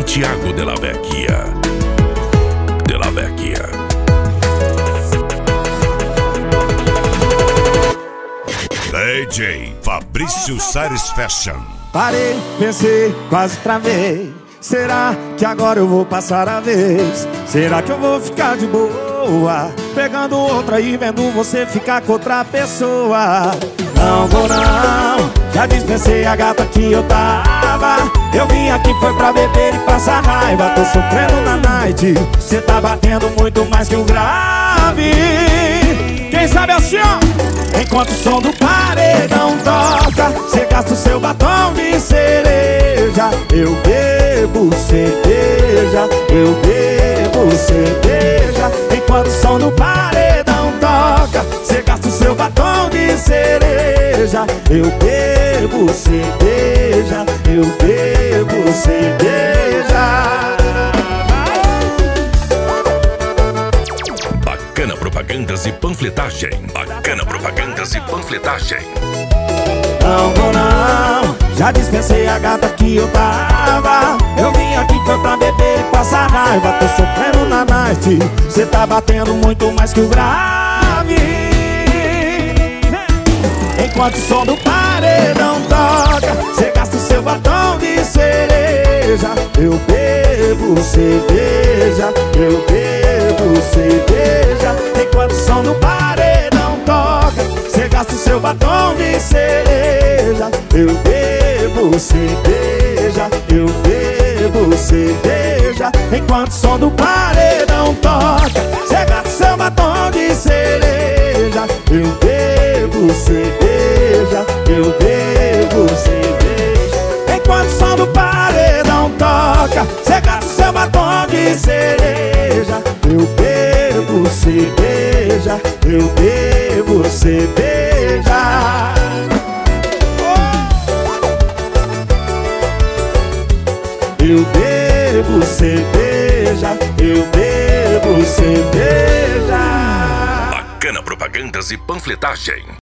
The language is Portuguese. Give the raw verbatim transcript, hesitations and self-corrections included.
Thiago de la Vecchia. De la Vecchia. D J Fabrício Sares Fashion. Parei, pensei, quase travei. Será que agora eu vou passar a vez? Será que eu vou ficar de boa, pegando outra e vendo você ficar com outra pessoa? Não vou não, já dispensei a gata que eu tava. Eu vim aqui foi pra beber e passar raiva. Tô sofrendo na night, cê tá batendo muito mais que o grave. Quem sabe assim, ó, enquanto o som do paredão toca, cê gasta o seu batom de cereja. Eu bebo cerveja, eu bebo cerveja. Enquanto o som do paredão toca, cê gasta o seu batom de cereja. Eu bebo cerveja, eu bebo cerveja. Bacana Propagandas e Panfletagem. Bacana Propagandas e Panfletagem. Não vou não, já dispensei a gata que eu tava. Eu vim aqui foi pra beber e passar raiva. Tô sofrendo na night, cê tá batendo muito mais que o grave. Enquanto o som do paredão toca, cê gasta o seu batom de cereja. Eu bebo cerveja, eu bebo cerveja. Enquanto o som do paredão toca, cê gasta o seu batom de cereja. Eu bebo cerveja, eu bebo cerveja. Enquanto o som do paredão toca, cê gasta o seu batom de cereja. Eu bebo cerveja, eu bebo cerveja. Enquanto o som do paredão toca, cê gasta o seu batom de cereja. Eu bebo cerveja, eu bebo cerveja. Eu bebo cerveja, eu bebo cerveja. Bacana Propagandas e Panfletagem.